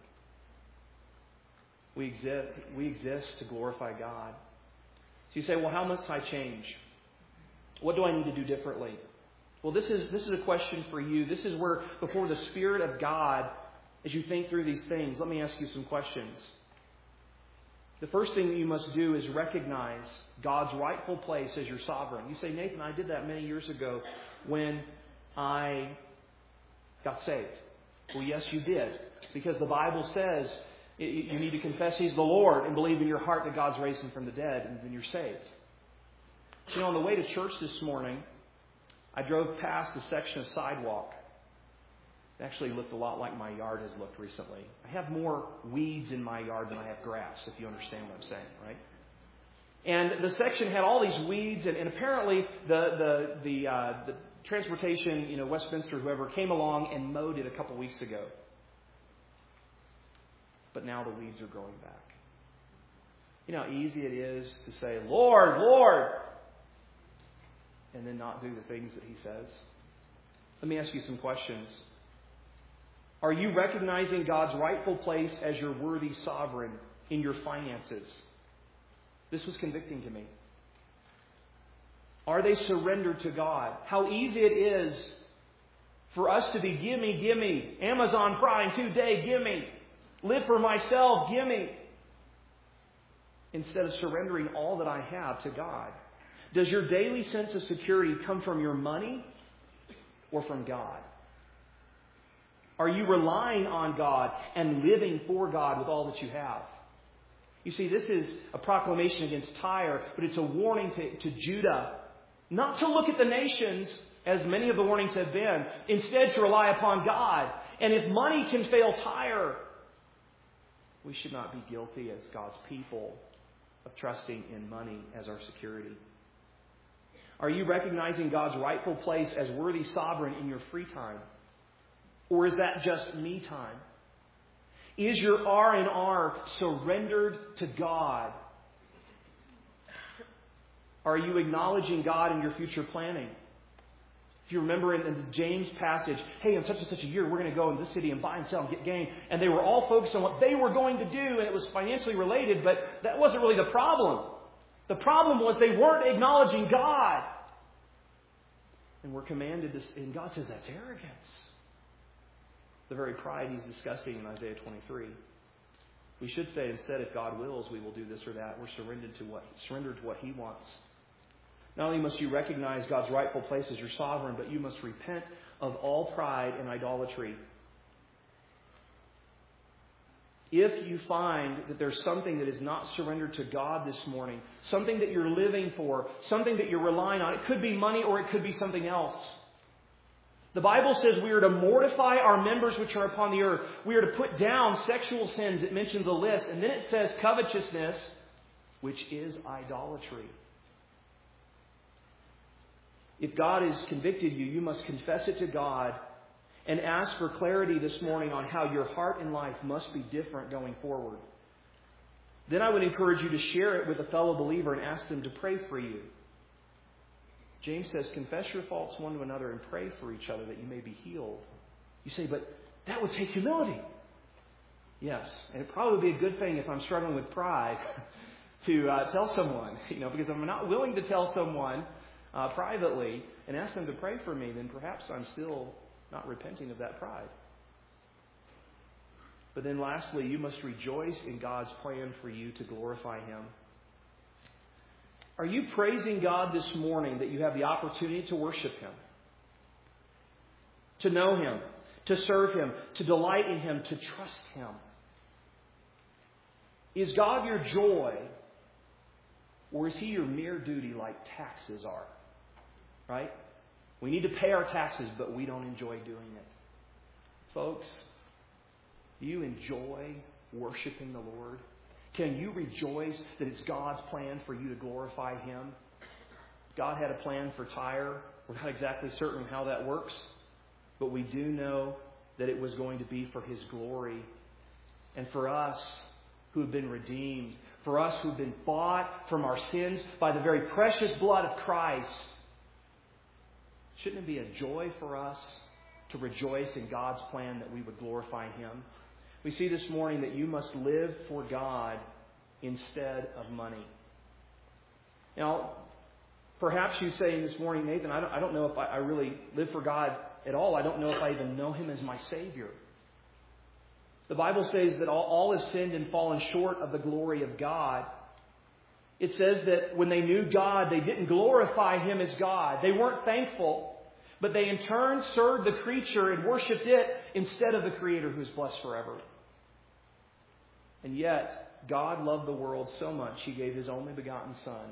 Speaker 1: We exist, we exist to glorify God. So you say, well, how must I change? What do I need to do differently? Well, this is this is a question for you. This is where, before the Spirit of God, as you think through these things, let me ask you some questions. The first thing that you must do is recognize God's rightful place as your sovereign. You say, Nathan, I did that many years ago when I got saved. Well, yes, you did. Because the Bible says you need to confess He's the Lord and believe in your heart that God's raised Him from the dead, and then you're saved. You know, on the way to church this morning, I drove past a section of sidewalk. It actually looked a lot like my yard has looked recently. I have more weeds in my yard than I have grass, if you understand what I'm saying, right? And the section had all these weeds, and, and apparently the the the, uh, the transportation, you know, Westminster, whoever, came along and mowed it a couple weeks ago. But now the weeds are growing back. You know how easy it is to say, Lord, Lord, and then not do the things that He says? Let me ask you some questions. Are you recognizing God's rightful place as your worthy sovereign in your finances? This was convicting to me. Are they surrendered to God? How easy it is for us to be gimme, gimme, Amazon Prime today, gimme, live for myself, gimme, instead of surrendering all that I have to God. Does your daily sense of security come from your money or from God? Are you relying on God and living for God with all that you have? You see, this is a proclamation against Tyre, but it's a warning to, to Judah not to look at the nations, as many of the warnings have been, instead to rely upon God. And if money can fail Tyre, we should not be guilty as God's people of trusting in money as our security. Are you recognizing God's rightful place as worthy sovereign in your free time? Or is that just me time? Is your R and R surrendered to God? Are you acknowledging God in your future planning? If you remember in the James passage, hey, in such and such a year, we're going to go in this city and buy and sell and get gain. And they were all focused on what they were going to do, and it was financially related, but that wasn't really the problem. The problem was they weren't acknowledging God. And we're commanded to, and God says that's arrogance. The very pride He's discussing in Isaiah twenty-three. We should say instead, if God wills, we will do this or that. We're surrendered to what, surrendered to what He wants. Not only must you recognize God's rightful place as your sovereign, but you must repent of all pride and idolatry. If you find that there's something that is not surrendered to God this morning, something that you're living for, something that you're relying on, it could be money or it could be something else. The Bible says we are to mortify our members which are upon the earth. We are to put down sexual sins. It mentions a list. And then it says covetousness, which is idolatry. If God has convicted you, you must confess it to God and ask for clarity this morning on how your heart and life must be different going forward. Then I would encourage you to share it with a fellow believer and ask them to pray for you. James says, confess your faults one to another and pray for each other that you may be healed. You say, but that would take humility. Yes, and it'd probably be a good thing if I'm struggling with pride to uh, tell someone, you know, because I'm not willing to tell someone uh, privately and ask them to pray for me, then perhaps I'm still not repenting of that pride. But then lastly, you must rejoice in God's plan for you to glorify Him. Are you praising God this morning that you have the opportunity to worship Him, to know Him, to serve Him, to delight in Him, to trust Him? Is God your joy, or is He your mere duty like taxes are? Right? We need to pay our taxes, but we don't enjoy doing it. Folks, do you enjoy worshiping the Lord? Can you rejoice that it's God's plan for you to glorify Him? God had a plan for Tyre. We're not exactly certain how that works, but we do know that it was going to be for His glory. And for us who have been redeemed, for us who have been bought from our sins by the very precious blood of Christ, shouldn't it be a joy for us to rejoice in God's plan that we would glorify Him? We see this morning that you must live for God instead of money. Now, perhaps you say this morning, Nathan, I don't, I don't know if I, I really live for God at all. I don't know if I even know Him as my Savior. The Bible says that all, all have sinned and fallen short of the glory of God. It says that when they knew God, they didn't glorify Him as God. They weren't thankful, but they in turn served the creature and worshipped it instead of the Creator who is blessed forever. And yet, God loved the world so much, He gave His only begotten Son,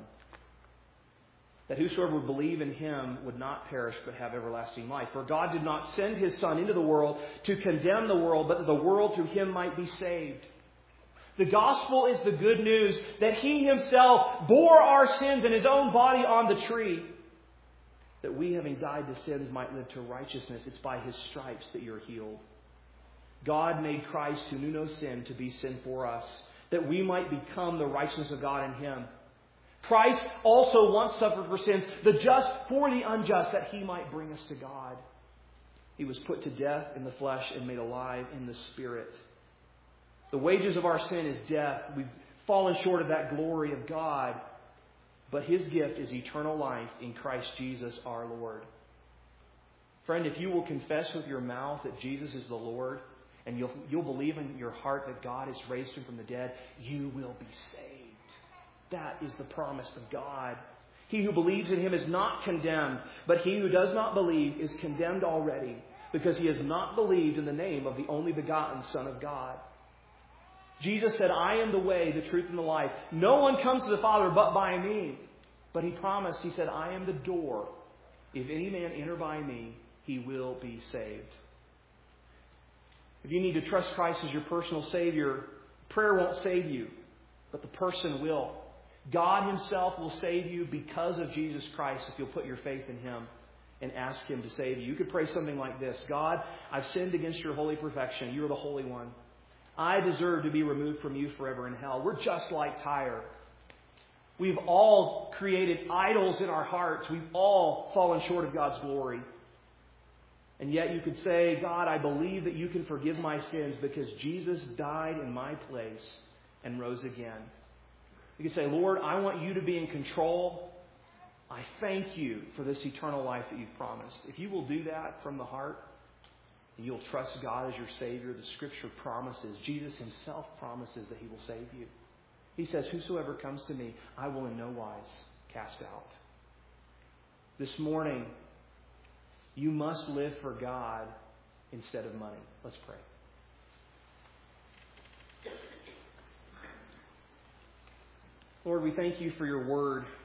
Speaker 1: that whosoever would believe in Him would not perish but have everlasting life. For God did not send His Son into the world to condemn the world, but that the world through Him might be saved. The gospel is the good news that He Himself bore our sins in His own body on the tree, that we, having died to sins, might live to righteousness. It's by His stripes that you're healed. God made Christ, who knew no sin, to be sin for us, that we might become the righteousness of God in Him. Christ also once suffered for sins, the just for the unjust, that He might bring us to God. He was put to death in the flesh and made alive in the Spirit. The wages of our sin is death. We've fallen short of that glory of God. But His gift is eternal life in Christ Jesus our Lord. Friend, if you will confess with your mouth that Jesus is the Lord, and you'll, you'll believe in your heart that God has raised Him from the dead, you will be saved. That is the promise of God. He who believes in Him is not condemned, but he who does not believe is condemned already, because he has not believed in the name of the only begotten Son of God. Jesus said, I am the way, the truth, and the life. No one comes to the Father but by me. But He promised, He said, I am the door. If any man enter by me, he will be saved. If you need to trust Christ as your personal Savior, prayer won't save you, but the person will. God Himself will save you because of Jesus Christ if you'll put your faith in Him and ask Him to save you. You could pray something like this: God, I've sinned against your holy perfection. You are the Holy One. I deserve to be removed from you forever in hell. We're just like Tyre. We've all created idols in our hearts. We've all fallen short of God's glory. And yet you could say, God, I believe that you can forgive my sins because Jesus died in my place and rose again. You could say, Lord, I want you to be in control. I thank you for this eternal life that you've promised. If you will do that from the heart, and you'll trust God as your Savior, the Scripture promises, Jesus Himself promises that He will save you. He says, whosoever comes to me, I will in no wise cast out. This morning, you must live for God instead of money. Let's pray. Lord, we thank you for your word.